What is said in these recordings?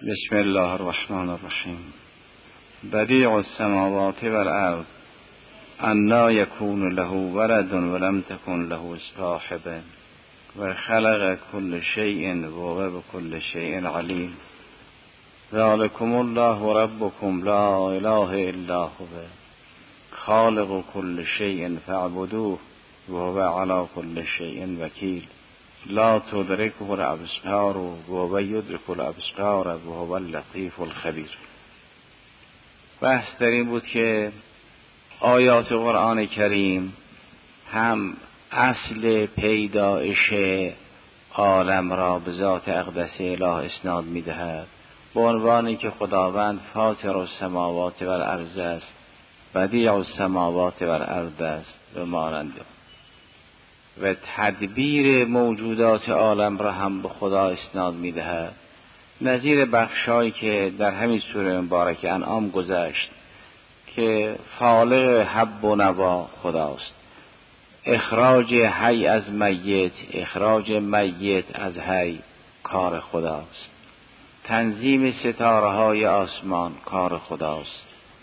بسم الله الرحمن الرحیم. بدیع السماوات والارض انا یکون له ولد ولم تکن له صاحبه و خلق كل شیء وهو بكل شیء علیم. ذلکم الله ربکم لا اله الا هو خالق كل شیء فاعبدوه وهو على كل شیء وکیل. لا تدركه الابصار وهو يدرك الابصار وهو اللطيف الخبیر. بحث در این بود که آیات قرآن کریم هم اصل پیدایش عالم را به ذات اقدس اله اسناد می‌دهد، به عنوانی که خداوند فاطر السماوات والارض است، بدیع السماوات والارض است و ماننده، و تدبیر موجودات عالم را هم به خدا اسناد می‌دهد، نظیر بخشایی که در همین سوره مبارکه انعام گذشت که خالق حب و نوا خداست، اخراج حی از میت، اخراج میت از حی کار خداست، تنظیم ستاره های آسمان کار خداست،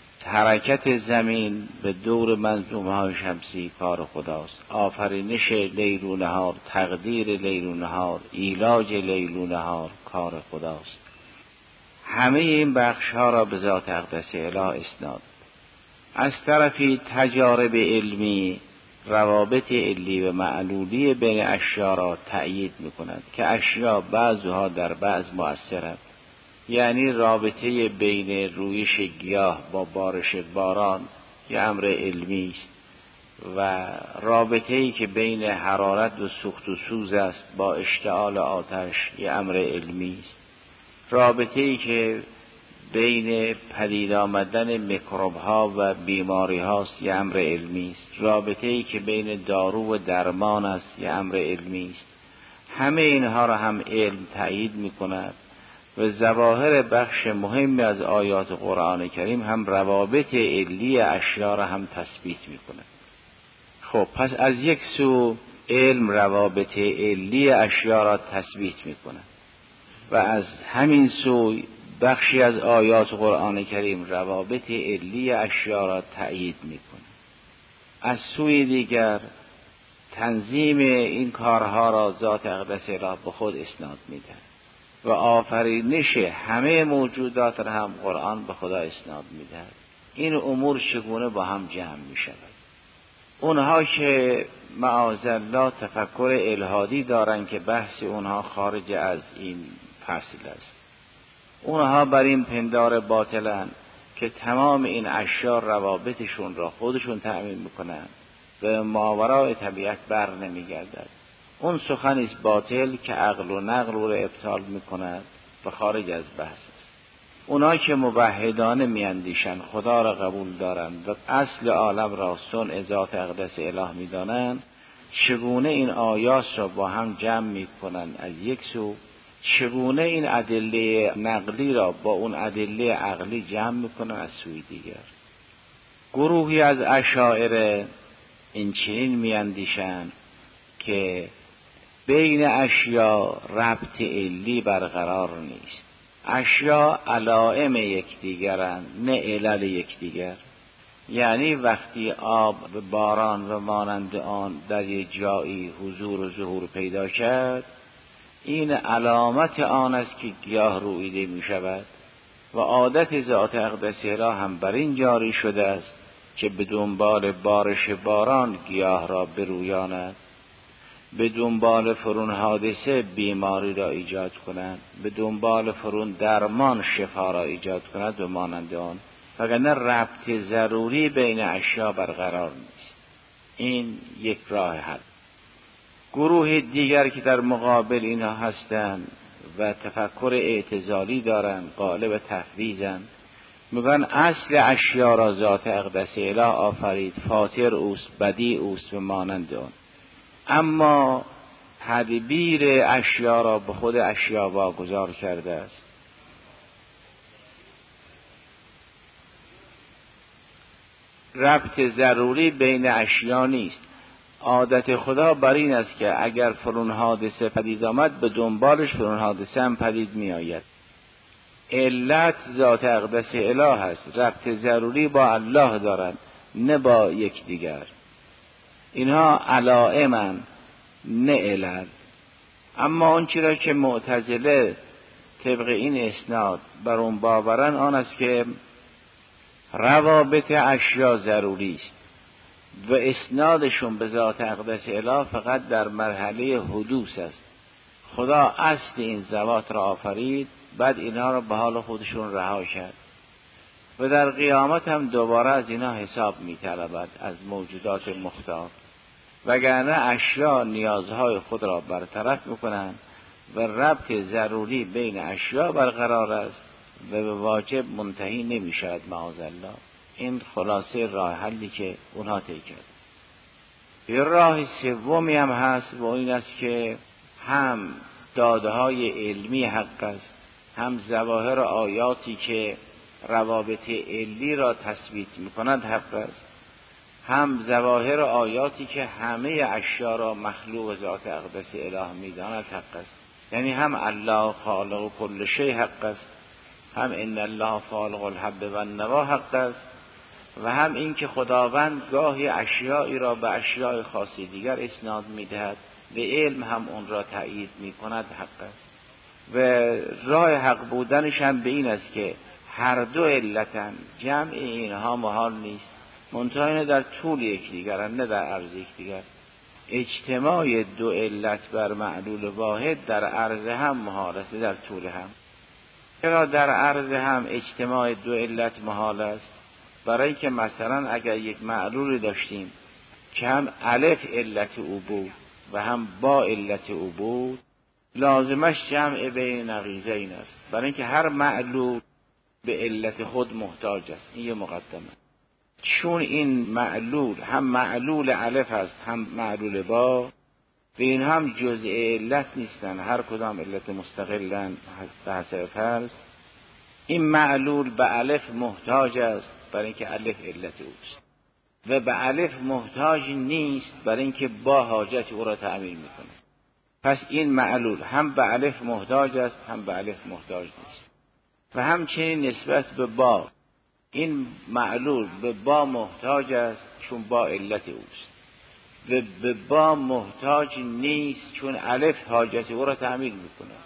حرکت زمین به دور منظومه های شمسی کار خداست، آفرینش لیل و نهار، تقدیر لیل و نهار، ایلاج لیل و نهار کار خداست. همه این بخش ها را به ذات اقدس اله اسناد. از طرفی تجارب علمی روابط علی و معلولی بین اشیا را تأیید می‌کند که اشیا بعضها در بعض مؤثرند، یعنی رابطه بین رویش گیاه با بارش باران یه امر علمی است و رابطه‌ای که بین حرارت و سوخت و سوز است با اشتعال آتش یه امر علمی است، رابطه‌ای که بین پدید آمدن میکروب‌ها و بیماری‌ها است یه امر علمی است، رابطه‌ای که بین دارو و درمان است یه امر علمی است. همه اینها را هم علم تأیید می‌کند و ظواهر بخش مهمی از آیات قرآن کریم هم روابط علی اشیا را هم تثبیت می‌کند. خب پس از یک سو علم روابط علی اشیا را تثبیت می‌کند و از همین سو بخشی از آیات قرآن کریم روابط علی اشیا را تأیید می‌کند. از سوی دیگر تنظیم این کارها را ذات اقدس اله به خود اسناد می‌دهد و آفرینش همه موجودات را هم قرآن به خدا اسناد می‌دهد. این امور چگونه با هم جمع می‌شود؟ اونها که معاذالله تفکر الهادی دارند که بحث اونها خارج از این فصل است، اونها بر این پندار باطلن که تمام این اشیاء روابطشون را خودشون تأمین میکنن و ماوراء طبیعت بر نمیگردد. اون سخنی است باطل که عقل و نقل رو ابطال میکند و خارج از بحث است. اونا که موحدانه میاندیشن، خدا را قبول دارند و اصل عالم را صنع ذات اقدس اله میدانند، چگونه این آیات را با هم جمع میکنند از یک سو، چگونه این ادله نقلی را با اون ادله عقلی جمع میکنن از سوی دیگر. گروهی از اشاعره این چنین میاندیشند که بین اشیا ربط علی برقرار نیست، اشیا علائم یکدیگرند نه علل یکدیگر. یعنی وقتی آب و باران و مانند آن در یک جایی حضور و ظهور پیدا کرد، این علامت آن است که گیاه رویده می شود و عادت ذات اقدس اله هم بر این جاری شده است که به دنبال بارش باران گیاه را برویاند، به دنبال فرون حادثه بیماری را ایجاد کند، به دنبال فرون درمان شفا را ایجاد کند و مانند آن، وگرنه ربط ضروری بین اشیا برقرار نیست. این یک راه حل. گروه دیگر که در مقابل اینها هستند و تفکر اعتزالی دارند، قالب تفویضند، میگن اصل اشیا را ذات اقدس اله آفرید، فاطر اوست، بدیع اوست و مانند آن، اما تدبیر اشیا را به خود اشیا واگذار کرده است. ربط ضروری بین اشیا نیست. عادت خدا بر این است که اگر فرون حادثه پدید آمد به دنبالش فرون حادثه هم پدید می آید. علت ذات اقدس اله هست، ربط ضروری با الله دارن نه با یکدیگر. اینها علائمن نه علل. اما اون چیزی که معتزله طبق این اسناد بر اون باورن آن است که روابط اشیا ضروری است و اسنادشون به ذات اقدس اله فقط در مرحله حدوث است. خدا اصل این ذوات را آفرید، بعد اینا را به حال خودشون رها کرد و در قیامت هم دوباره از اینا حساب می‌طلبد از موجودات مختار، وگرنه اشیا نیازهای خود را برطرف می‌کنند و ربط ضروری بین اشیا برقرار است و به واجب منتهی نمی‌شود معاذالله. این خلاصه راه حلی که اونها طی کرد. یه راه سومی هم هست و این است که هم داده‌های علمی حق است، هم ظواهر آیاتی که روابط علی را تثبیت می‌کند حق است، هم ظواهر آیاتی که همه اشیا را مخلوق ذات اقدس اله می‌داند حق است. یعنی هم الله خالق کل شیء حق است، هم ان الله فالق الحب والنوا حق است، و هم این که خداوند گاهی اشیایی را به اشیاء خاصی دیگر اسناد می‌دهد و علم هم اون را تأیید می‌کند حق است. و راه حق بودنش هم به این است که هر دو علتن، جمع اینها محال نیست، منتها در طول یکدیگرند نه در عرض یکدیگر. اجتماع دو علت بر معلول واحد در عرض هم محال است، در طول هم. چرا در عرض هم اجتماع دو علت محال است؟ برای که مثلا اگر یک معلول داشتیم که هم الف علت او بود و هم با علت او بود، لازمش جمع بین نقیضین است، برای اینکه هر معلول به علت خود محتاج است. این یه مقدمه. چون این معلول هم معلول الف است هم معلول با، و این هم جزء علت نیستن، هر کدام علت مستقلن به حسب فرض. این معلول به الف محتاج است برای اینکه الف علت اوست و به الف محتاج نیست برای اینکه با حاجت او را تأمین میکنه. پس این معلول هم به الف محتاج است هم به الف محتاج نیست. و همچنین نسبت به با، این معلول به با محتاج است چون با علت اوست و به با محتاج نیست چون الف حاجت او را تأمین میکنه.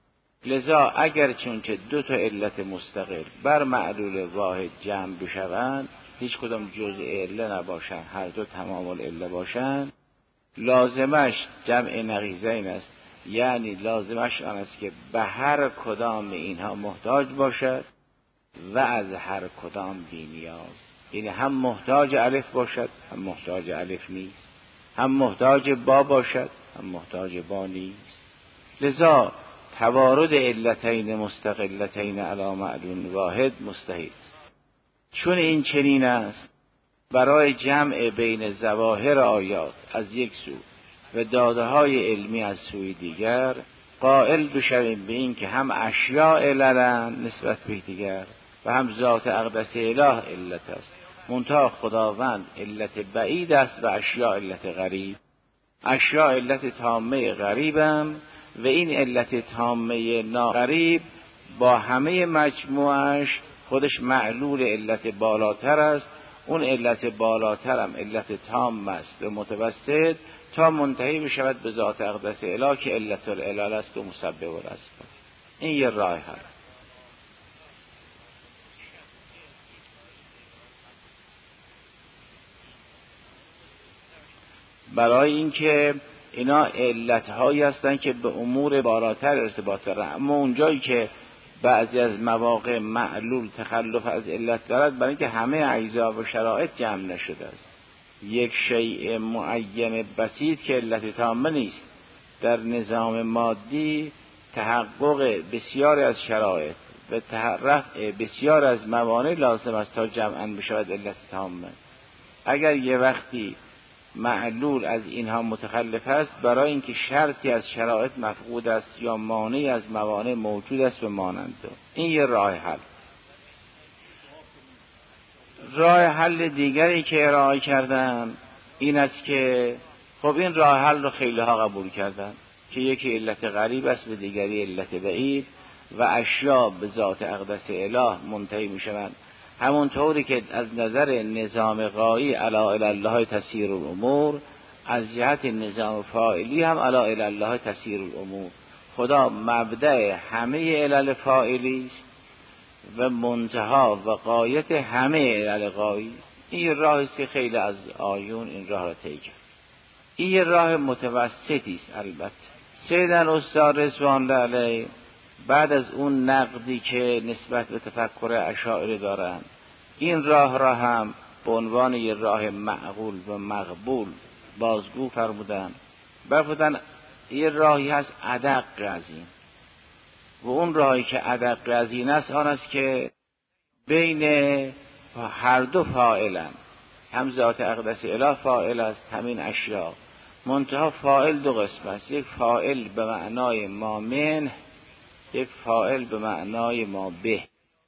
لذا اگر چون که دو تا علت مستقل بر معلول واحد جمع بشوند، هیچ کدام جزء علت نباشند، هر دو تمام العله باشند، لازمش جمع نقیضین است. یعنی لازمش آن است که به هر کدام اینها محتاج باشد و از هر کدام بی نیاز. یعنی هم محتاج الف باشد هم محتاج الف نیست، هم محتاج با باشد هم محتاج با نیست. لذا توارد علتین مستقلتین علی معلول واحد مستحیل است. چون این چنین است، برای جمع بین ظواهر آیات از یک سو و داده‌های علمی از سوی دیگر قائل بشویم به این که هم اشیاء عللن نسبت به دیگر و هم ذات اقدس اله علت است، منتها خداوند علت بعید است و اشیاء علت غریب. اشیاء علت تامه غریبم و این علت تامه ناغریب با همه مجموعش خودش معلول علت بالاتر است. اون علت بالاتر هم علت تام است و متوسط تا منتهی بشود به ذات اقدس اله که علت العلل است و مسبب است. این یه راه هست. برای اینکه اینا علت‌هایی هستن که به امور بالاتر ارتباط دارن، اما اونجایی که بعضی از مواقع معلول تخلف از علت دارد، برای اینکه همه اجزا و شرایط جمع نشده است. یک شیء معین بسیط که علت تامه نیست. در نظام مادی تحقق بسیار از شرایط و رفع بسیار از موانع لازم است تا جمعاً بشود علت تامه. اگر یه وقتی معلول از اینها متخلف است، برای اینکه شرطی از شرایط مفقود است یا مانعی از موانع موجود است و مانند. این یه راه حل. راه حل دیگری که ارائه کردن این است که خب این راه حل رو خیلی ها قبول کردن که یکی علت غریب است و دیگری علت بعید، و اشیا به ذات اقدس اله منتهی می شوند. همونطوری که از نظر نظام غایی الا الی الله تسیر الامور، از جهت نظام فاعلی هم الا الی الله تسیر الامور. خدا مبدأ همه علل فاعلی است و منتها و غایت همه علل غایی. این راهی است که خیلی از آیون این راه را طی کرد. این راه متوسطی است. البته سیدنا استاد رضوان الله علیه بعد از اون نقدی که نسبت به تفکر اشاعره دارند، این راه را هم به عنوان یه راه معقول و مقبول بازگو فرمودن. برفودن یه راهی هست ادق از این، و اون راهی که ادق از این است آن است که بین هر دو فاعلن، هم ذات اقدس اله فاعل است، همین اشیا. منتها فاعل دو قسم است، یک فاعل به معنای ما من، یک فاعل به معنای ما به.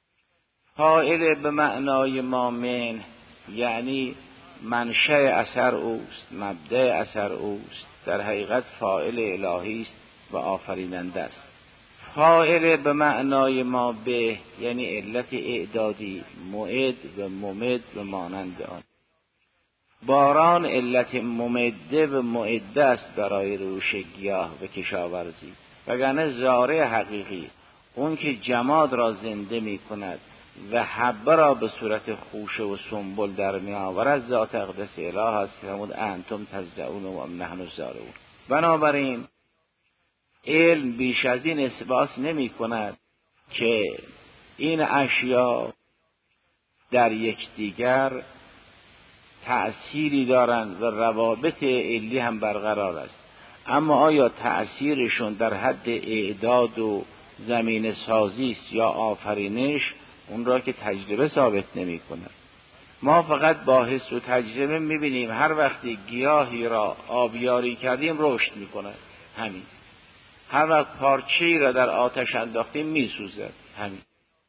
فاعل به معنای ما من یعنی منشأ اثر اوست، مبدأ اثر اوست، در حقیقت فاعل الهی است و آفریننده است. فاعل به معنای ما به یعنی علت اعدادی، معد و ممد و مانند آن. باران علت ممده و معده است برای روش گیاه و کشاورزی، وگرنه زارع حقیقی، اون که جماد را زنده می کند و حبه را به صورت خوشه و سنبل در می آورد، ذات اقدس اله است که فرمود انتم تزرعون و نحن الزارعون. بنابراین علم بیش از این اثبات نمی کند که این اشیا در یکدیگر تأثیری دارند و روابط علی هم برقرار است، اما آیا تأثیرشون در حد اعداد و زمین سازی است یا آفرینش، اون را که تجربه ثابت نمی کند. ما فقط با حس و تجربه می بینیم هر وقتی گیاهی را آبیاری کردیم رشد می کند، همین. هر وقت پارچه‌ای را در آتش انداختیم می سوزد، همین.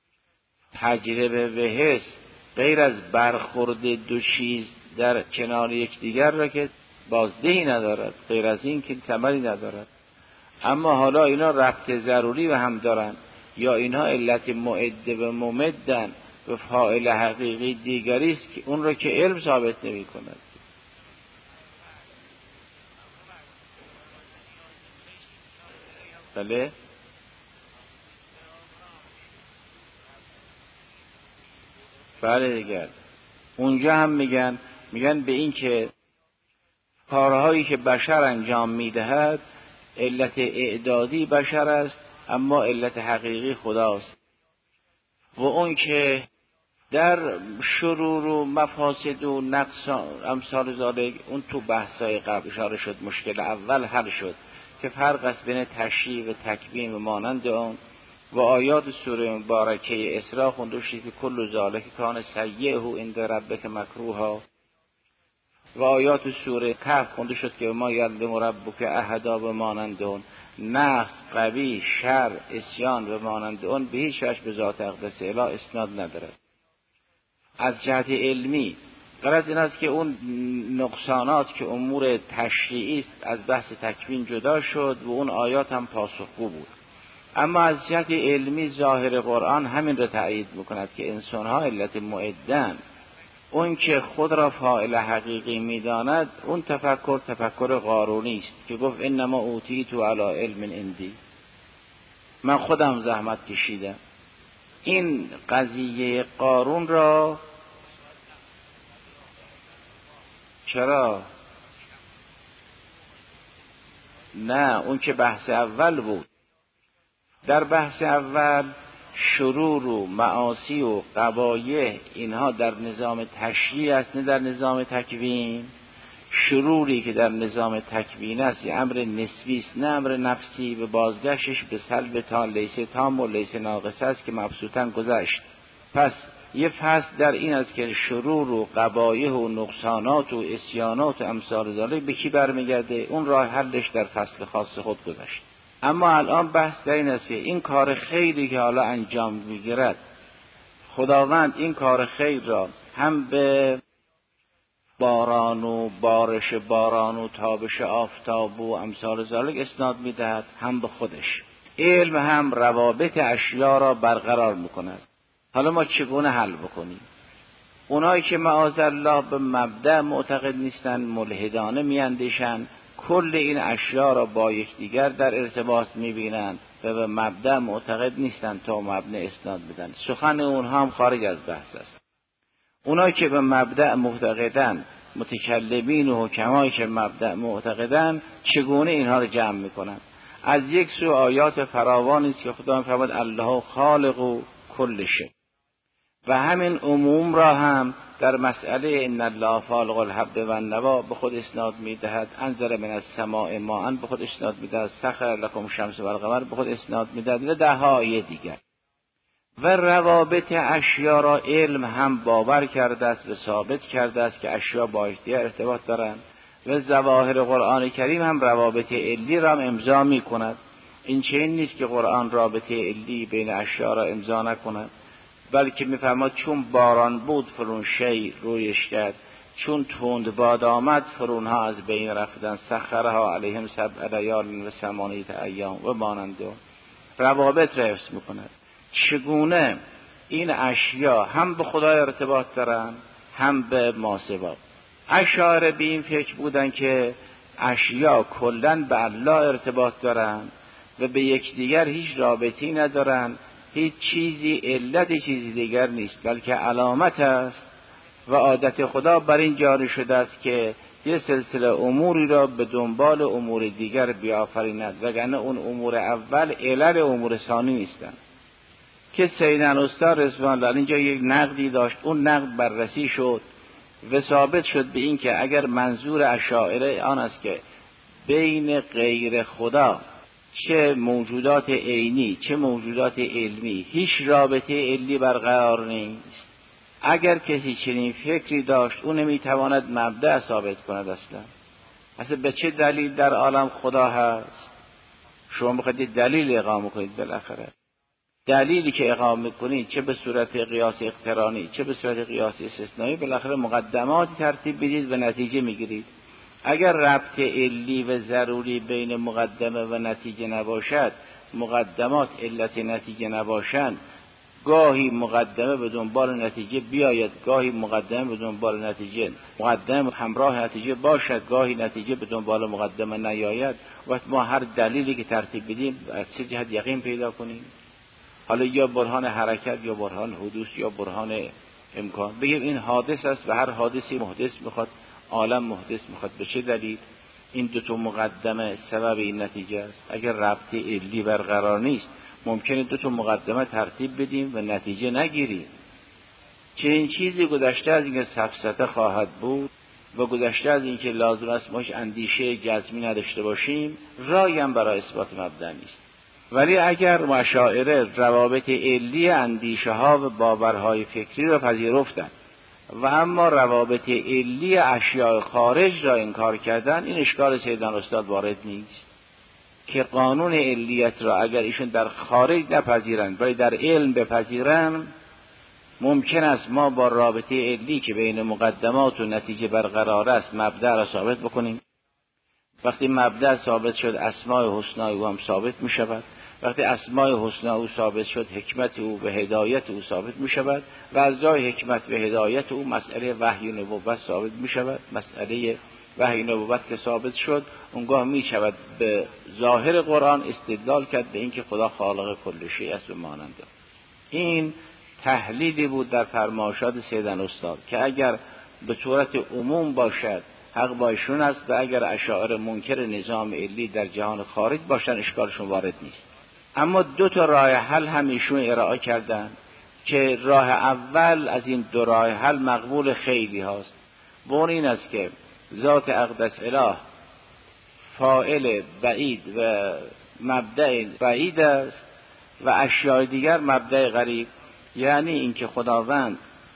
تجربه و حس غیر از برخورد دو چیز در کنار یکدیگر را که بازدهی ندارد، غیر از این که ثمری ندارد. اما حالا اینا ربط ضروری و هم دارند، یا اینها علت معده و ممدن و فاعل حقیقی دیگری است که اون را که علم ثابت نمی کند. بله؟ بله دیگر اونجا هم میگن به این که کارهایی که بشر انجام میدهد علت اعدادی بشر است، اما علت حقیقی خداست. و اون که در شرور و مفاسد و نقص امثال ذالک، اون تو بحثای قبل اشاره شد، مشکل اول حل شد که فرق است بین تشریع و تکوین و مانند آن. و آیات سوره مبارکه اسراء خونده شد که کل ذالک کان سیئه عند ربک مکروها. و آیات سوره کهف خونده شد که ما یعلم ربک احدا و مانند آن. نقص، قبیح، شر، عصیان و مانند آن به هیچ وجه به ذات اقدس اله اسناد ندارد. از جهت علمی غرض این است که اون نقصانات که امور تشریعی است از بحث تکوین جدا شد و اون آیات هم پاسخگو بود. اما از جهت علمی ظاهر قرآن همین را تأیید میکند که انسانها علت معدن. اون که خود را فاعل حقیقی میداند، اون تفکر قارونی است که گفت انما اوتیت علی علم عندی، من خودم زحمت کشیدم. این قضیه قارون را چرا؟ نه، اون که بحث اول بود. در بحث اول شرور و معاصی و قبایح اینها در نظام تشریع است، نه در نظام تکوین. شروری که در نظام تکوین است یه امر نسبی است، نه امر نفسی، و بازگشتش به سلب تا لیسه تام و لیسه ناقص است که مبسوطاً گذشت. پس یه فصل در این است که شرور و قبایح و نقصانات و عصیانات و امثال ذالک به کی برمیگرده، اون راه حلش در فصل خاص خود گذشت. اما الان بحث در این است که این کار خیری که حالا انجام میگیرد، خداوند این کار خیر را هم به باران و بارش باران و تابش آفتاب و امثال ذالک اسناد میدهد، هم به خودش. علم هم روابط اشیا را برقرار میکند. حالا ما چگونه حل بکنیم؟ اونایی که معاذالله به مبدأ معتقد نیستن، ملحدانه میاندیشن، کل این اشیا را با یکدیگر در ارتباط میبینند و به مبدأ معتقد نیستن تا مبنی اسناد بدن. سخن اونها هم خارج از بحث است. اونایی که به مبدأ معتقدن، متکلمین و حکمایی که مبدأ معتقدن، چگونه اینها را جمع میکنن؟ از یک سو آیات فراوانی است که خدا میفرماید الله خالق و کل شیء، و همین عموم را هم در مسئله ان الله فالق الحب و النوا به خود اسناد میدهد. انزل من السماء ماء به خود اسناد میدهد. سخر لكم الشمس و القمر به خود اسناد میدهد و ده ها آیه دیگر. و روابط اشیا را علم هم باور کرده است و ثابت کرده است که اشیا با یکدیگر ارتباط دارند و ظواهر قرآن کریم هم روابط علی را هم امضا می کند. این چنین نیست که قرآن رابطه علی بین اشیا را امضا نکند، بلکه میفرماد چون باران بود فرون شی رویش کرد، چون تند باد آمد فرونها از بین رفتن، سخرها علیهم سبع لیال و ثمانیة ایام و ماننده. روابط را حفظ میکند. چگونه این اشیا هم به خدای ارتباط دارن هم به ماسوا. اشاعره به این فکر بودن که اشیا کلن به الله ارتباط دارن و به یکدیگر هیچ رابطی ندارن، هیچ چیزی علت چیزی دیگر نیست بلکه علامت است و عادت خدا بر این جاری شده است که یه سلسله اموری را به دنبال امور دیگر بیافریند، وگرنه اون امور اول علل امور ثانی نیستند. که سیدن استاد رضوان الله اینجا یک نقدی داشت، اون نقد بررسی شد و ثابت شد به این که اگر منظور اشاعره آن است که بین غیر خدا چه موجودات عینی چه موجودات علمی هیچ رابطه علی برقرار نیست، اگر کسی چنین فکری داشت اون نمیتواند مبدأ ثابت کند. اصلا به چه دلیل در عالم خدا هست؟ شما بخواید دلیل اقامه کنید، بالاخره دلیلی که اقامه کنید چه به صورت قیاس اقترانی چه به صورت قیاس استثنایی، بالاخره مقدماتی ترتیب بدید و نتیجه میگیرید. اگر ربط علی و ضروری بین مقدمه و نتیجه نباشد، مقدمات علت نتیجه نباشند، گاهی مقدمه به دنبال نتیجه بیاید، گاهی مقدمه به دنبال نتیجه، مقدمه همراه نتیجه باشد، گاهی نتیجه به دنبال مقدمه نیاید، وقت ما هر دلیلی که ترتیب بدیم از چه جهت یقین پیدا کنیم؟ حالا یا برهان حرکت یا برهان حدوث یا برهان امکان، بگیم این حادث است و هر حادثی محدث میخواد، عالم محدث میخواد. به چه دلیل؟ این دو تا مقدمه سبب این نتیجه است. اگر ربط علی برقرار نیست ممکنه دو تا مقدمه ترتیب بدیم و نتیجه نگیریم. چنین چیزی گذشته از اینکه سفسطه خواهد بود و گذشته از اینکه لازم است ماش اندیشه جزمی نداشته باشیم، راهی هم برای اثبات مبدأ نیست. ولی اگر اشاعره روابط علی اندیشه ها و باورهای فکری را پذیرفتند و اما روابط علی اشیاء خارج را انکار کردن، این اشکال سیدنا استاد وارد نیست که قانون علیت را اگر ایشون در خارج نپذیرند ولی در علم بپذیرند، ممکن است ما با رابطه علی که بین مقدمات و نتیجه برقرار است مبدأ را ثابت بکنیم. وقتی مبدأ ثابت شد اسماء حسنا او هم ثابت می شود. وقتی اسماء حسنا او ثابت شد حکمت او و هدایت او ثابت می شود و از جای حکمت و هدایت او مسئله وحی و نبوت ثابت می شود. مسئله وحی و نبوت که ثابت شد اونگاه می شود به ظاهر قرآن استدلال کرد به اینکه خدا خالق کل شیء است و ماننده. این تحلیلی بود در فرمایشات سیدن استاد که اگر به صورت عموم باشد حق با ایشون است و اگر اشاعره منکر نظام علی در جهان خارج باشن اشکالشون وارد نیست. اما دو تا راه حل هم ایشون ارائه کردن که راه اول از این دو راه حل مقبول خیلی هاست و اون این است که ذات اقدس اله فاعل بعید و مبدأ بعید است و اشیاء دیگر مبدأ غریب. یعنی اینکه خداوند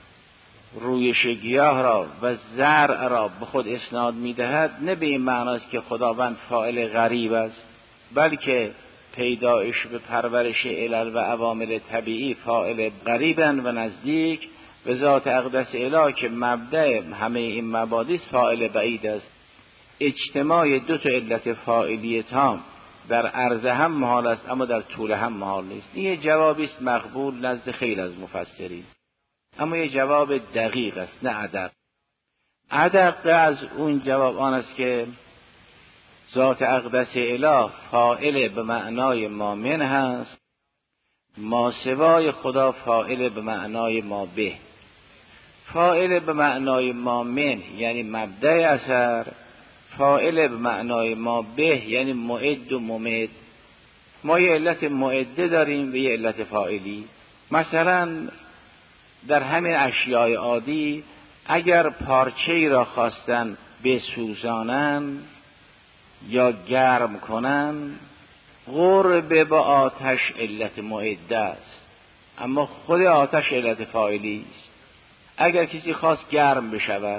رویش گیاه را و زرع را به خود اسناد می‌دهد، نه به این معناست که خداوند فاعل غریب است، بلکه پیدایش به پرورش علل و عوامل طبیعی فاعل غریبند و نزدیک، و ذات اقدس اله که مبدأ همه این مبادی فاعل بعید است. اجتماع دو تا علت فاعلی تام در عرض هم محال است اما در طول هم محال نیست. این یه جوابی است مقبول نزد خیلی از مفسرین، اما یه جواب دقیق است نه ادق. ادق از اون جواب آن است که ذات اقدس اله فاعل به معنای ما من هست، ما سوای خدا فاعل به معنای ما به. فاعل به معنای ما من یعنی مبدأ اثر، فاعل به معنای ما به یعنی معد و ممد. ما یه علت معده داریم و یه علت فاعلی. مثلا در همین اشیاء عادی اگر پارچه‌ای را خواستن بسوزانن یا گرم کنن، قرب با آتش علت معده است، اما خود آتش علت فاعلی است. اگر کسی خواست گرم بشود،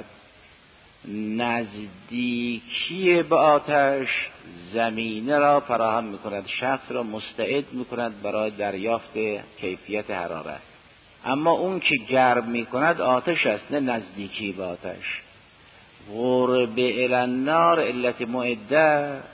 نزدیکی به آتش زمینه را فراهم می‌کند، شخص را مستعد می‌کند برای دریافت کیفیت حرارت. اما اون که گرم می‌کند آتش است، نه نزدیکی به آتش. قرب الی النار علت معده است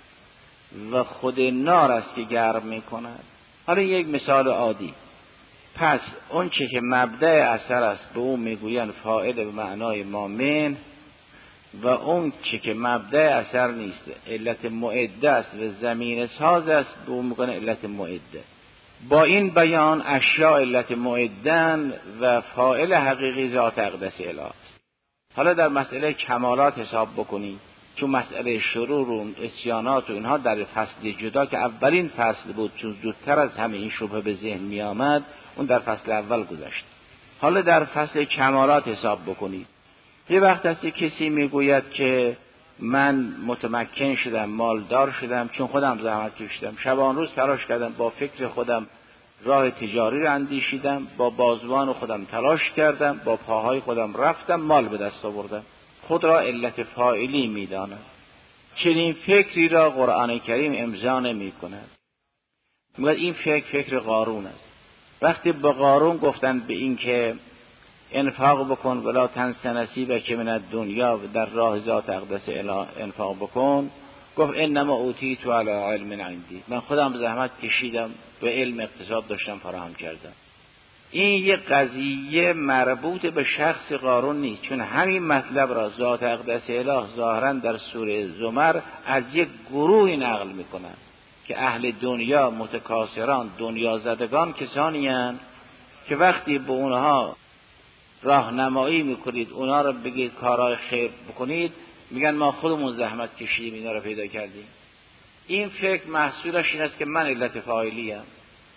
و خود نار است که گرم می‌کند. حالا یک مثال عادی. پس اون چه که مبدأ اثر است به اون میگوین فاعل به معنای ما من، و اون چه که مبدأ اثر نیست علت معده است و زمین ساز است به اون میگن علت معده. با این بیان اشیاء علت معدن و فاعل حقیقی ذات اقدس اله است. حالا در مسئله کمالات حساب بکنید، چون مسئله شرور و اسیانات و اینها در فصل جدا که اولین فصل بود، چون زودتر از همه این شبهه به ذهن می آمد، اون در فصل اول گذشت. حالا در فصل کمالات حساب بکنید. یه وقت هست کسی میگوید که من متمکن شدم، مالدار شدم چون خودم زحمت کشیدم، شبان روز تلاش کردم، با فکر خودم راه تجاری را اندیشیدم، با بازوان خودم تلاش کردم، با پاهای خودم رفتم، مال به دست آوردم. خود را علت فاعلی میداند. چنین فکری را قرآن کریم امضا نمی‌کند. میگه این فکر قارون است. وقتی به قارون گفتن به این که انفاق بکن ولا تنس نصیبک من الدنیا، و در راه ذات اقدس اله انفاق بکن، گفت انما اوتیت علی علم عندی، من خودم زحمت کشیدم و علم اقتصاد داشتم فراهم کردم. این یک قضیه مربوط به شخص قارون نیست، چون همین مطلب را ذات اقدس اله ظاهرا در سوره زمر از یک گروهی نقل میکنند که اهل دنیا، متکاسران، دنیا زدگان کسانی هستند که وقتی به اونها راهنمایی میکنید، اونها رو بگید کارهای خیر بکنید، میگن ما خودمون زحمت کشیدیم اینا رو پیدا کردیم. این فکر محصولش این است که من علت فاعلی ام،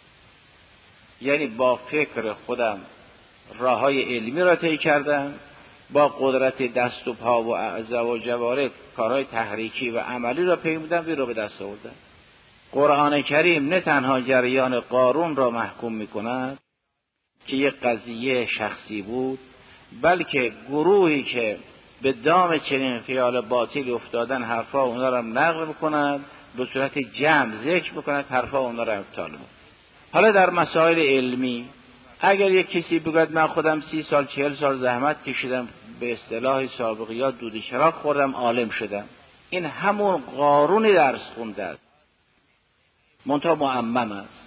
یعنی با فکر خودم راههای علمی را طی کردم، با قدرت دست و پا و اعضا و جوارح کارهای تحریکی و عملی را پیمودم، وی را به دست آوردم. قرآن کریم نه تنها جریان قارون را محکوم میکند که یک قضیه شخصی بود، بلکه گروهی که به دام چنین خیال باطل افتادن حرفا اونا را نقل میکند، به صورت جمع ذکر میکند، حرفا اونا را ابطال میکند. حالا در مسائل علمی اگر یک کسی بگوید من خودم 30 سال 40 سال زحمت کشیدم، به اصطلاح سابقیات دود چراغ خوردم، عالم شدم، این همون قارون درس خونده است، منتها معمم است.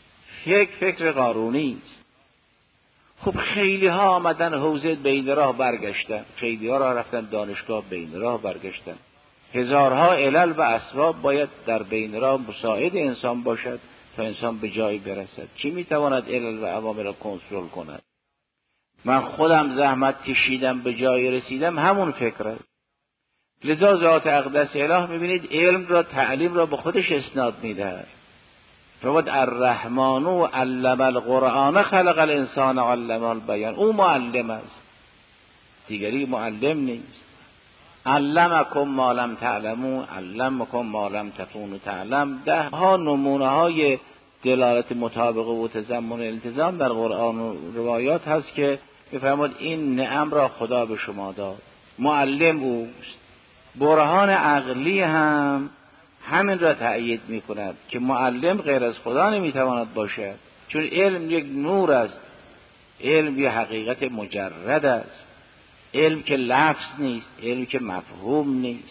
فکر قارونی است. خب خیلی ها آمدن حوزه بین راه برگشتن، خیلی ها را رفتن دانشگاه بین راه برگشتن. هزارها علل و اسباب باید در بین راه مساعد انسان باشد تا انسان به جایی برسد. کی میتواند علل و عوامل را کنترل کند؟ من خودم زحمت کشیدم به جایی رسیدم، همون فکر است. لذا ذات اقدس اله میبینید علم را، تعلیم را به خودش اسناد میدهد. فرمود الرحمن علم القرآن خلق الانسان علم البیان. او معلم است، دیگری معلم نیست. علمکم ما لم تعلموا علمکم ما لم تکونوا تعلم. ده ها نمونه های دلالت مطابقه و تضمن التزام در قرآن و روایات هست که میفرماد این نعم را خدا به شما داد، معلم اوست. برهان عقلی هم همین را تأیید میکند که معلم غیر از خدا نمیتواند باشد، چون علم یک نور است، علم یک حقیقت مجرد است، علم که لفظ نیست، علم که مفهوم نیست.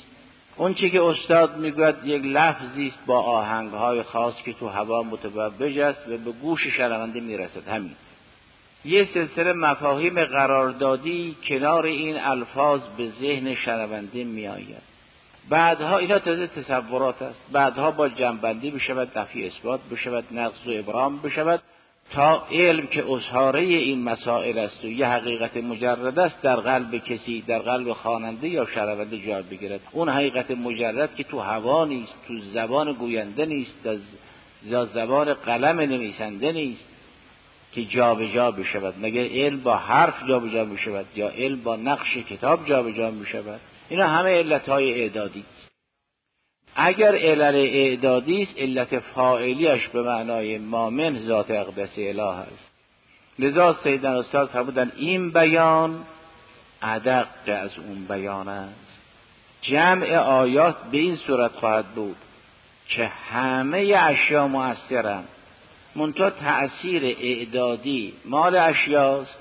اون چی که استاد میگوید یک لفظی است با آهنگهای خاص که تو هوا متوجه است و به گوش شنونده میرسد. همین یه سلسله مفاهیم قراردادی کنار این الفاظ به ذهن شنونده میآید. بعدها اینا تازه تصورات است، بعدها با جنبندی بشود، نفی اثبات بشود، نقض و ابرام بشود، تا علم که اظهاره این مسائل است و یه حقیقت مجرد است در قلب کسی، در قلب خواننده یا شنونده جا بگیرد. اون حقیقت مجرد که تو هوا نیست، تو زبان گوینده نیست، در زبان قلم نویسنده نیست که جا به جا بشود. مگر علم با حرف جا به جا بشود یا علم با نقش کتاب جا به جا بشود؟ اینا همه علتهای اعدادی است. اگر علت اعدادی است، علت فاعلیش به معنای مامن ذات اقدس اله است. لذا سیدنا استاد فرمودن این بیان ادق از اون بیان است. جمع آیات به این صورت خواهد بود که همه اشیا مؤثرند، منتها تأثیر اعدادی مال اشیاست،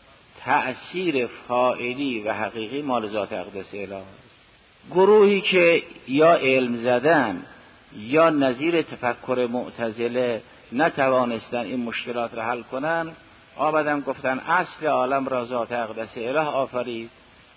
تأثیر فاعلی و حقیقی مال ذات اقدس اله است. گروهی که یا علم زدن یا نظیر تفکر معتزله نتوانستن این مشکلات را حل کنن، آمدن گفتن اصل عالم را ذات اقدس اله آفرید،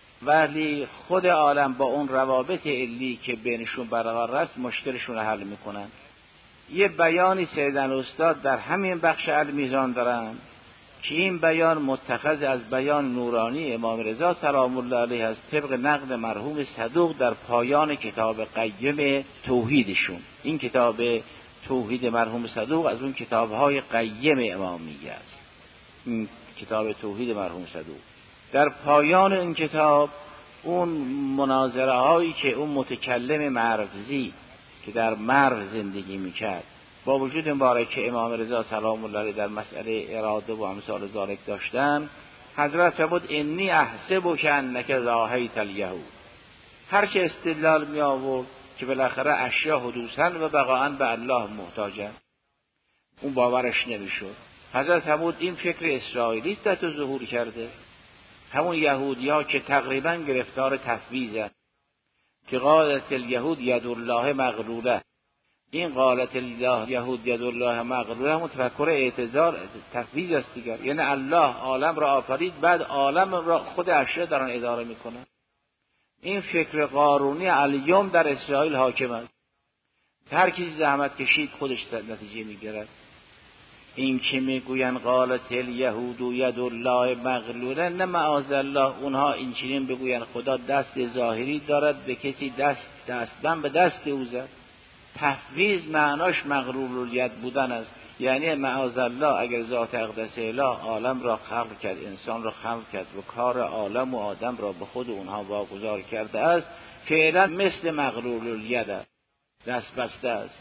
ولی خود عالم با اون روابط علی که بینشون برقرار است مشکلشون را حل میکنن. یه بیانی سیدنا استاد در همین بخش المیزان دارن که این بیان متخذ از بیان نورانی امام رضا سلام الله علیه است، طبق نقد مرحوم صدوق در پایان کتاب قیم توحیدشون. این کتاب توحید مرحوم صدوق از اون کتاب‌های قیم امامیه است. این کتاب توحید مرحوم صدوق در پایان این کتاب اون مناظره هایی که اون متکلم مرزی که در مرز زندگی میکرد با وجود مبارک امام رضا سلام الله علیه در مسئله اراده و امثال ذالک داشتن، حضرت فرمود انی احسب که انک ضاحیت الیهود. هر چه استدلال می آورد که بالاخره اشیا حدوثاً و بقاءً به الله محتاجن، اون باورش نمیشد. حضرت فرمود این فکر اسرائیلی است تو ظهور کرده. همون یهودی‌ها که تقریباً گرفتار تفویضن که قالت الیهود ید الله مغلوله، این قالت الله یهود ید الله مغلوله همون تفکر اعتزال تفویض است دیگر. یعنی الله عالم را آفرید، بعد عالم را خود اشیا در آن اداره میکنه. این فکر قارونی الیوم در اسرائیل حاکم است. هر کسی زحمت کشید خودش نتیجه میگیرد. این که میگوین قالت الیهود ید الله مغلوله، نه معاذ الله اونها این چنین بگوین خدا دست ظاهری دارد، به کسی دستم به دست او زد. تفویض معناش مغرور الید بودن است. یعنی معاذ الله اگر ذات اقدس اله عالم را خلق کرد، انسان را خلق کرد و کار عالم و آدم را به خود اونها واگذار کرده است، فعلا مثل مغرور الید است، دست بسته است.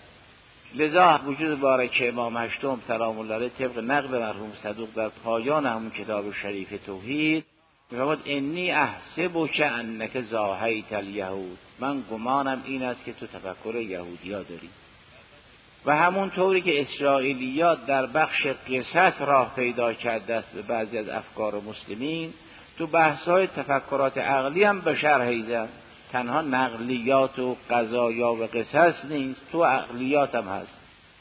لذا وجود بارک امام هشتم سلام الله علیه طبق نقل مرحوم صدوق در پایان همون کتاب شریف توحید می‌فرماید انی احسب که انک ضاحیت الیهود، من گمانم این است که تو تفکر یهودی‌ها داری. و همون طوری که اسرائیلیات در بخش قصص راه پیدا کرده است به بعضی از افکار مسلمین، تو بحث‌های تفکرات عقلی هم به شرح زد. تنها نقلیات و قضایا و قصص نیست، تو عقلیات هم هست.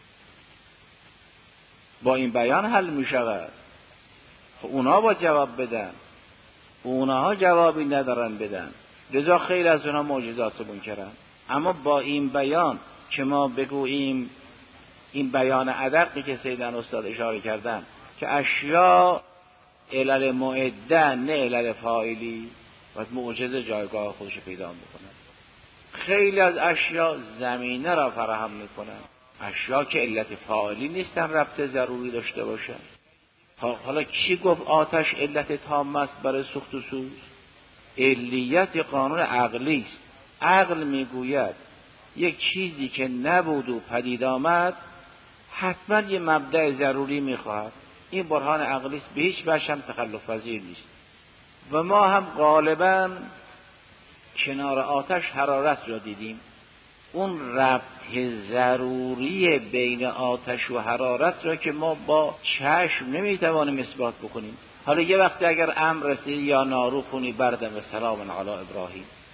با این بیان حل می شود. اونا با جواب بدن، اونها جوابی ندارن بدن، لذا خیلی از اونا معجزات رو منکرن. اما با این بیان که ما بگوییم این بیان ادقی که سیدنا استاد اشاره کردن که اشیا علل معده نه علل فاعلی، و معجزه جایگاه خودش پیدا میکنه. خیلی از اشیا زمینه را فراهم میکنن، اشیا که علت فاعلی نیستن ربط ضروری داشته باشن. حالا کی گفت آتش علت تام است برای سوخت و سوز؟ علیت قانون عقلی است. عقل میگوید یک چیزی که نبود و پدید آمد حتما یه مبدأ ضروری میخواهد. این برهان عقلی است، به هیچ وجه هم تخلف پذیر نیست. و ما هم غالبا کنار آتش حرارت را دیدیم. اون ربط ضروری بین آتش و حرارت را که ما با چشم نمیتوانیم اثبات بکنیم. حالا یه وقتی اگر امر رسید یا نارو خونی بردم و سلام علی ابراهیم،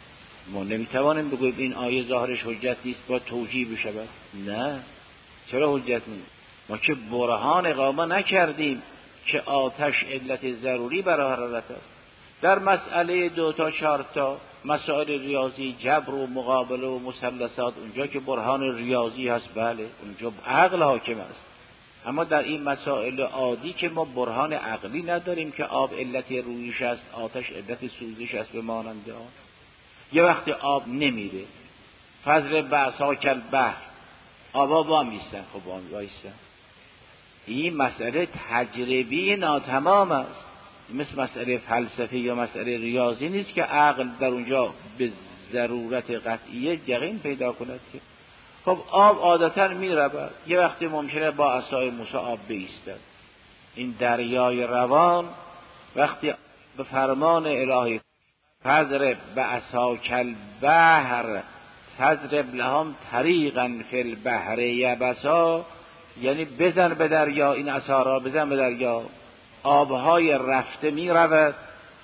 ما نمیتوانیم بگوییم این آیه ظاهرش حجت نیست با توجیه بشود. نه، چرا حجت نیست؟ ما که برهان اقامه نکردیم که آتش علت ضروری برای حرارت است. در مسئله 2 تا 4 تا مسائل ریاضی، جبر و مقابله و مثلثات، اونجا که برهان ریاضی هست، بله اونجا عقل حاکم است. اما در این مسائل عادی که ما برهان عقلی نداریم که آب علت رویش است، آتش علت سوزش است به مانند آن. یه وقتی آب نمیره، فضل بعثا کل بحر، آبا وامیستن، خب وامیستن. این مسئله تجربی ناتمام است، مثل مسئله فلسفی یا مسئله ریاضی نیست که عقل در اونجا به ضرورت قطعیه یقین پیدا کند که خب آب عادتا می رود، یه وقتی ممکنه با عصای موسی آب بایستد. این دریای روان وقتی به فرمان الهی فضرب بعصاک البحر تضرب لهم طریقا فی البحر یبسا، یعنی بزن به دریا، این عصا را بزن به دریا، آبهای رفته می رود،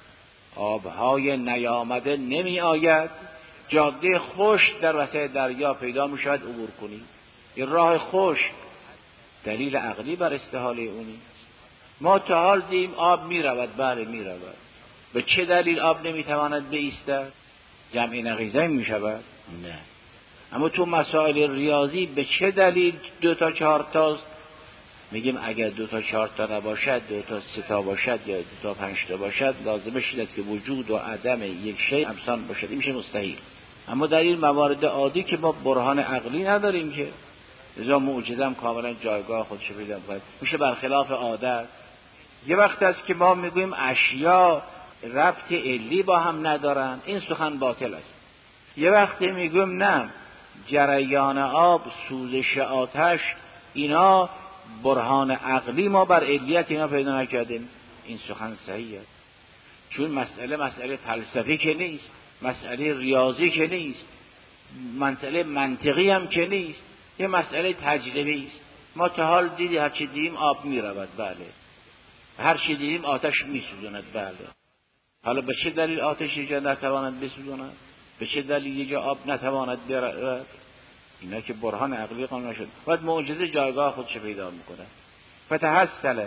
آبهای نیامده نمی آید، جاده خشک در وسط دریا پیدا می شود عبور کنی. این راه خشک دلیل عقلی بر استحاله اونی. ما تا حال دیم آب می رود، بله می رود. به چه دلیل آب نمی تواند بایستد؟ جمع نقیضه می شود؟ نه. اما تو مسائل ریاضی به چه دلیل 2 تا 4 تاست؟ میگیم اگر 2 تا 4 تا نباشد، 2 تا 3 تا باشد یا 2 تا 5 تا باشد، لازمش این است که وجود و عدم یک شیء همسان باشد. این میشه مستحیل. اما در این موارد عادی که ما برهان عقلی نداریم که لذا معجزه هم کاملا جایگاه خودش پیدا می‌کند، میشه برخلاف عادت. یه وقت است که ما میگوییم اشیا ربط علی با هم ندارن، این سخن باطل است. یه وقتی میگوییم نه، جریان آب، سوزش آتش، اینا برهان عقلی ما بر علیت اینا پیدا نکردیم، این سخن صحیح است. چون مسئله فلسفی که نیست، مسئله ریاضی که نیست، مسئله منطقی هم که نیست، یه مسئله تجربی است. ما تا حال دیدی هر چی دیدیم آب می رود، بله. هر چی دیدیم آتش می سوزاند، بله. حالا به چه دلیل آتش یه جا نتواند بسوزاند؟ به چه دلیل یه جا آب نتواند برود؟ اینا که برهان عقلی قانون نشد. باید معجزه جایگاه خودش پیدا میکنه. فتحصل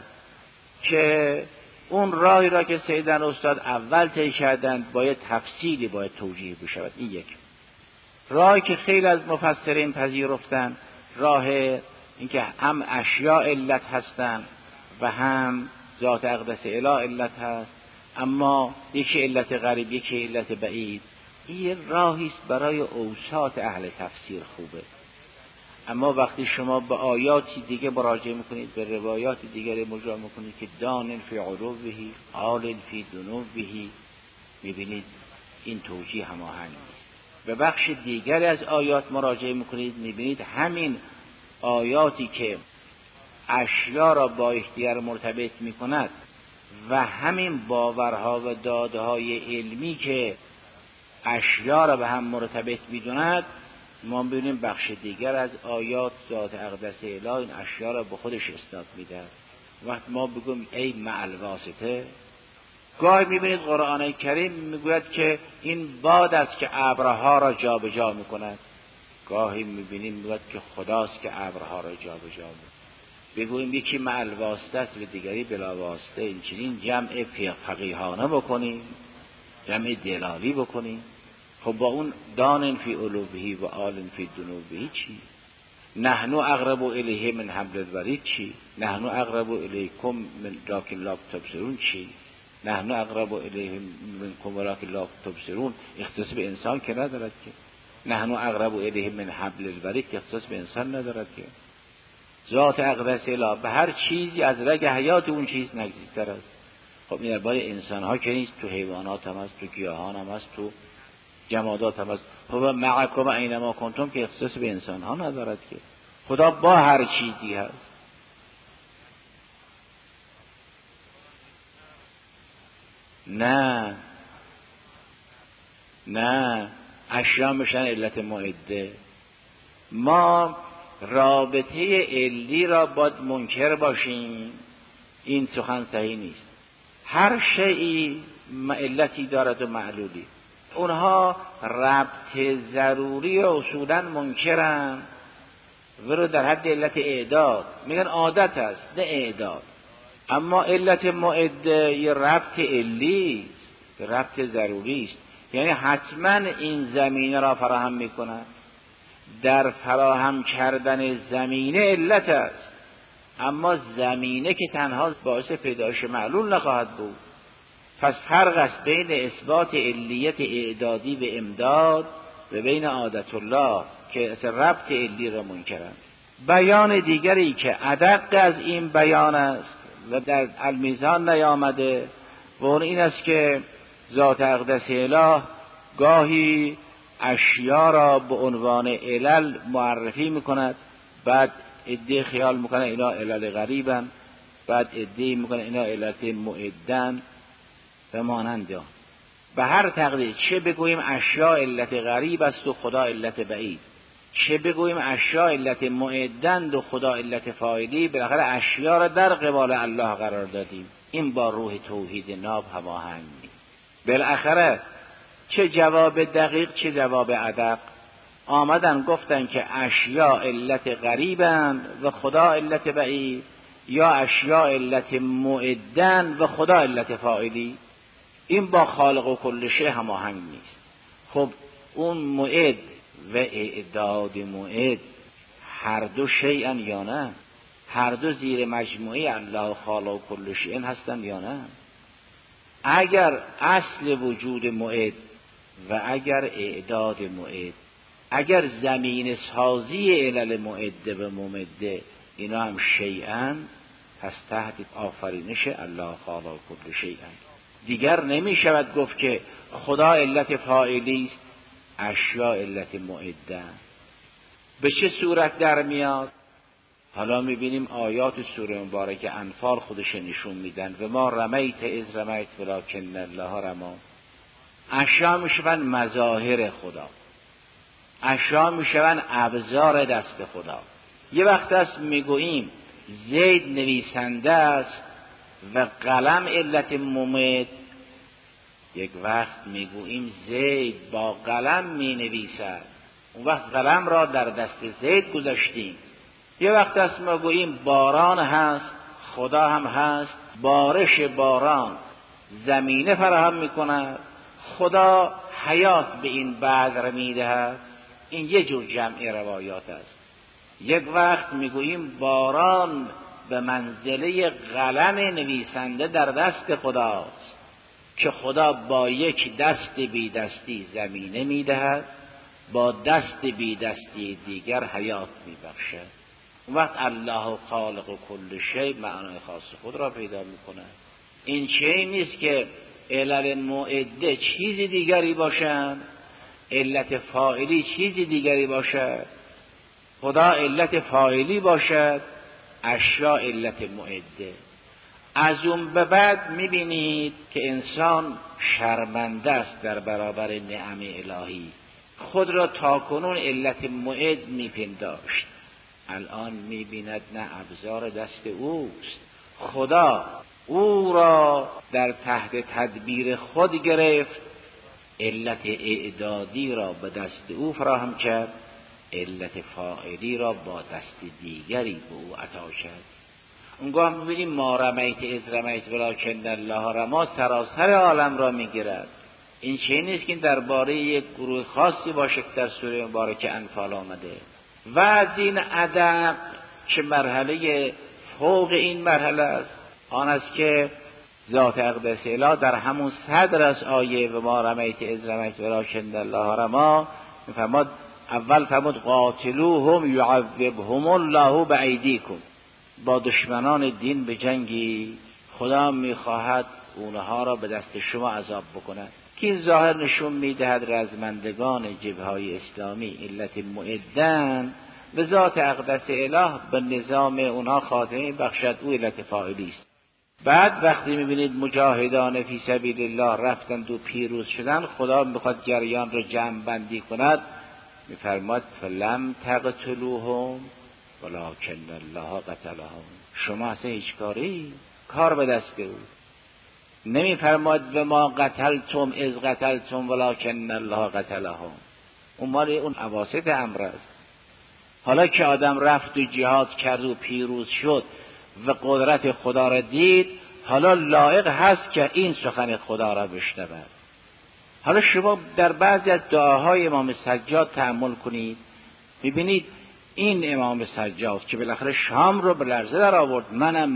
که اون راهی را که سیدن استاد اول طی کردند باید تفصیلی باید توجیه بشود. این یک راهی که خیلی از مفسرین پذیرفتن، راه اینکه هم اشیاء علت هستند و هم ذات اقدس اله علت هست، اما یکی علت غریب یکی علت بعید. این راهی است برای اوساط اهل تفسیر خوبه. اما وقتی شما به آیاتی دیگه مراجعه میکنید، به روایات دیگری مراجعه میکنید که دان فی علوه عال فی دنوه، میبینید این توجیه هماهنگ نیست. به بخش دیگری از آیات مراجعه میکنید، میبینید همین آیاتی که اشیا را با اختیار مرتبط میکند و همین باورها و دادهای علمی که اشیا را به هم مرتبط میدوند، ما ببینیم بخش دیگر از آیات ذات اقدس اله این اشیا را به خودش اسناد میده. وقت ما بگیم ای مع الواسطه، گاهی میبینید قرآن کریم میگوید که این باد است که ابرها را جا به جا میکند، گاهی میبینیم میگوید که خداست که ابرها را جا به جا میکند. بگوییم یکی مع الواسطه است و دیگری بلا واسطه. این چنین جمع فقیهانه بکنیم، جمع دلالی بکنیم. خب با اون دان فی علوه و آل فی دنوه چی؟ نحنو اقرب الیه من حبل الورید چی؟ نحنو اقرب الیکم من لکن لا تبصرون چی؟ نحنو اقرب الیه منکم ولکن لا تبصرون اختصاص به انسان که ندارد که. نحنو اقرب الیه من حبل الورید که اختصاص به انسان ندارد که. ذات اقدس اله به هر چیزی از رگ حیات اون چیز نزدیکتر است. خب این برای انسان ها که نیست، تو حیوانات هم هست، تو گیاهان هم هست، تو جمادات هم هست. خب معکم اینما کنتم که اختصاص به انسان ها ندارد که. خدا با هر چیزی هست. نه اشیا میشن علت معده. ما رابطه علی را باید منکر باشیم، این سخن صحیح نیست. هر شیئی علتی دارد و معلولی. اونها ربط ضروری و اصولا منکرن ورو در حد علت اعداد میگن عادت است نه اعداد. اما علت معده یه ربط علی است، ربط ضروری است، یعنی حتما این زمینه را فراهم میکند. در فراهم کردن زمینه علت است، اما زمینه که تنها باعث پیدایش معلول نخواهد بود. پس فرق است بین اثبات علیت اعدادی به امداد و بین عادت الله که ربط علی را منکرند. بیان دیگری که ادق از این بیان است و در المیزان نیامده و اون این است که ذات اقدس اله گاهی اشیا را به عنوان علل معرفی میکند، بعد عده خیال میکنه اینا علل غریبن، بعد عده میکنه اینا علت معدن و مانند آن. به هر تقدیر چه بگوییم اشیا علت غریب است و خدا علت بعید، چه بگوییم اشیا علت معدند و خدا علت فاعلی، بالاخره اشیا را در قبال الله قرار دادیم. این با روح توحید ناب هماهنگ نیست. بالاخره چه جواب دقیق چه جواب ادق آمدن گفتن که اشیا علت غریبند و خدا علت بعید، یا اشیا علت معدن و خدا علت فاعلی. این با خالق و کل شیء هماهنگ نیست. خب اون معد و اعداد معد هر دو شیئن یا نه؟ هر دو زیر مجموعه الله خالق و کل شیء هستن یا نه؟ اگر اصل وجود معد و اگر اعداد معد، اگر زمین سازی علل معده و ممده اینا هم شیئن، پس تحت آفرینش الله خالق و کل شیئن. دیگر نمی شود گفت که خدا علت فاعلی است اشیا علت معده. به چه صورت در میاد؟ حالا میبینیم آیات سوره مبارکه انفال خودش نشون میدن. و ما رمیت اذ رمیت ولکن الله رمی. اشیا میشون مظاهر خدا، اشیا میشون ابزار دست خدا. یه وقت است میگوییم زید نویسنده است و قلم علت ممد، یک وقت میگوییم زید با قلم می نویسد، اون وقت قلم را در دست زید گذاشتیم. یه وقت است میگوییم باران هست، خدا هم هست، بارش باران زمینه فراهم میکند، خدا حیات به این بذر میدهد. این یه جور جمع روایات است. یک وقت میگوییم باران به منزله قلم نویسنده در دست خداست که خدا با یک دست بی دستی زمینه میدهد، با دست بی دستی دیگر حیات میبخشد. اون وقت الله خالق و کل شیء معنای خاص خود را پیدا میکند. این چیزی نیست که علل معده چیزی دیگری باشند، علت فاعلی چیزی دیگری باشد، خدا علت فاعلی باشد، اشیا علت معده. از اون به بعد میبینید که انسان شرمنده است در برابر نعم الهی. خود را تاکنون علت معد میپنداشت، الان میبیند نه ابزار دست اوست. خدا او را در تحت تدبیر خود گرفت، علت اعدادی را به دست او فراهم کرد، علت فاعلی را با دست دیگری به او عطا کرد. اونگاه میبینیم ما رمیت اذ رمیت ولکن الله رمی سراسر عالم را میگیرد. این چه نیست که درباره یک گروه خاصی باشه که در سوره مبارکه انفال آمده. و از این ادب که مرحله فوق این مرحله است، آن است که ذات اقدس اله در همون صدر از آیه و ما رمیت اذ رمیت ولکن الله رمی میفرماد اول فرمود قاتلوهم یعذبهم الله بایدیکم، با دشمنان دین به جنگی، خدا میخواهد اونها را به دست شما عذاب بکند. که این ظاهر نشون میدهد رزمندگان جبهه‌های اسلامی علت معدن و ذات اقدس اله به نظام اونها خاتمه بخشد، او علت فاعلی است. بعد وقتی میبینید مجاهدان فی سبیل الله رفتند و پیروز شدن، خدا میخواد جریان را جمع بندی کند، میفرماد فلم تقتلوهم ولکن الله قتلهم. شما اصلا هیچ کاری، کار به دست او. نمیفرماید و ما قتلتم از قتلتم ولکن الله قتلهم. اون مال اون اواسط امر است. حالا که آدم رفت و جهاد کرد و پیروز شد و قدرت خدا را دید، حالا لایق هست که این سخن خدا را بشنود. حالا شما در بعضی از دعاهای امام سجاد تأمل کنید، میبینید این امام سجاد که بالاخره شام رو به لرزه در آورد،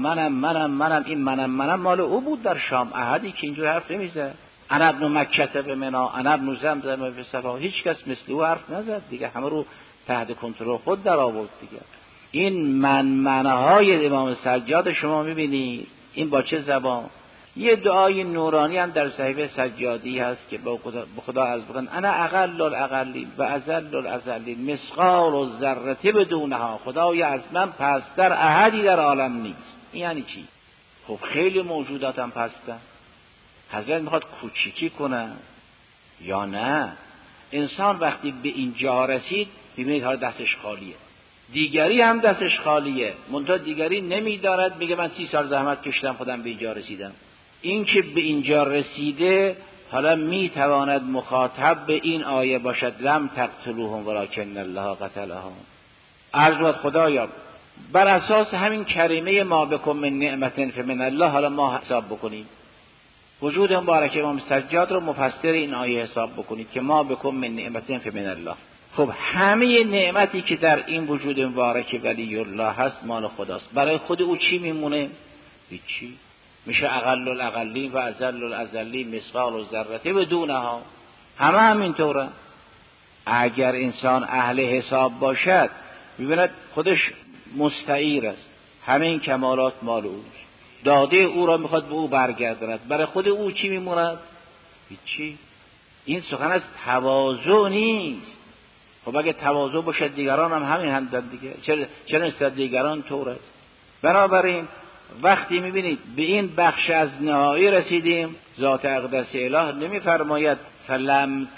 منم این منم مال او بود در شام. احدی که اینجور حرف نمیزد. انا ابن مکه به منا، انا ابن زمزم به صفا، هیچ کس مثل او حرف نزد دیگه، همه رو تحت کنترل خود در آورد دیگه. این منهای امام سجاد شما میبینید این با چه زبان. یه دعای نورانی هم در صحیفه سجادی هست که به خدا از بگن انا اقل الاقلین و اذل الاذلین مثقال الذره بدونها، خدای از من پستر احدی در عالم نیست. این یعنی چی؟ خب خیلی موجودات هم پستن. حضرت میخواد کوچیکی کنه یا نه؟ انسان وقتی به اینجا رسید ببینید حالا دستش خالیه، دیگری هم دستش خالیه، منتها دیگری نمیدارد، میگه من 30 سال زحمت کشیدم خودم به اینجا رسیدم. این که به اینجا رسیده حالا میتواند مخاطب به این آیه باشد لم تقتلوهم ولکن الله قتلهم. عرض و خدایا بر اساس همین کریمه ما بکن من نعمت فمن الله حالا ما حساب بکنیم. وجود مبارک امام سجاد رو مفسر این آیه حساب بکنید که ما بکن من نعمت فمن الله. خب همه نعمتی که در این وجود مبارک ولی الله هست مال خداست. برای خود او چی میمونه؟ هیچی. میشه اقل الاقلین و اذل الاذلین مثقال الذره بدونها. همه همینطوره. اگر انسان اهل حساب باشد ببیند خودش مستعیر است، همه این کمالات مال اوست، داده او را میخواد به او برگرداند، برای خود او چی میموند؟ هیچی. این سخن از تواضع نیست. خب اگه تواضع باشد دیگران هم همین هستند دیگه، چرا نسبت دیگران طور است؟ بنابراین وقتی میبینید به این بخش از نهایی رسیدیم، ذات اقدس اله نمیفرماید فلم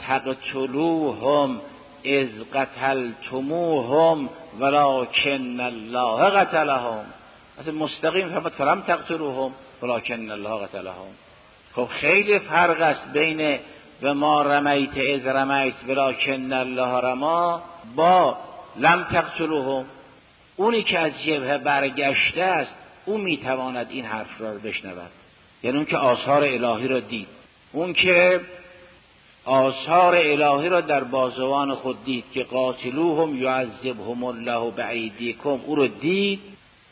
تقتلوهم اذ قتلتموهم ولکن الله قتلهم. اصلا مستقیم فرمود فلم تقتلوهم ولکن الله قتلهم. خب خیلی فرق است بین و ما رمیت اذ رمیت ولکن الله رما با لم تقتلوهم. اونی که از جبهه برگشته است او میتواند این حرف را بشنود، یعنی اون که آثار الهی را دید، اون که آثار الهی را در بازوان خود دید که قاتلوهم یعذبهم الله بایدیکم، او را دید،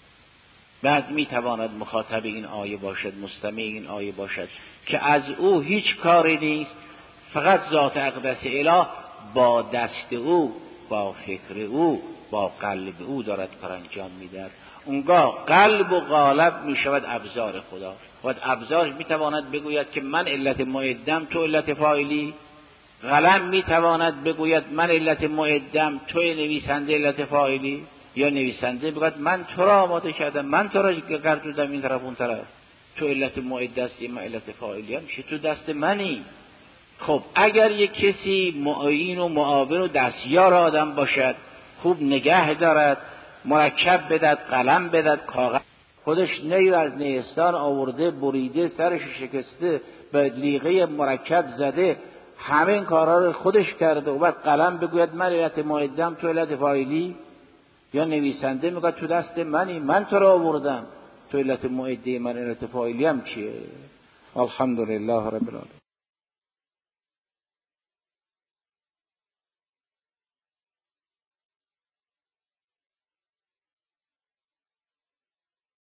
بعد میتواند مخاطب این آیه باشد، مستمع این آیه باشد که از او هیچ کاری نیست، فقط ذات اقدس اله با دست او، با فکر او، با قلب او دارد کار انجام میدهد. اونگاه قلب و قالب میشود ابزار خدا. و ابزار میتواند بگوید که من علت معدم تو علت فاعلی، قلم میتواند بگوید من علت معدم تو نویسنده علت فاعلی، یا نویسنده بگوید من تو را آماده کردم، من تو را گردوندم این طرف اون طرف، تو علت معده هستی من علت فاعلی هم میشه تو دست منی. خب اگر یک کسی معین و معاون و دستیار آدم باشد، خوب نگه دارد، مرکب بدد، قلم بدد، کاغذ، خودش نی از نیستان آورده بریده سرش شکسته به لیغه مرکب زده، همه این کارها رو خودش کرده و بعد قلم بگوید من علت معدم تو علت فاعلی، یا نویسنده میگه تو دست منی من تو را آوردم تو علت معده من علت فاعلی هم چیه؟ الحمدلله رب العالمین.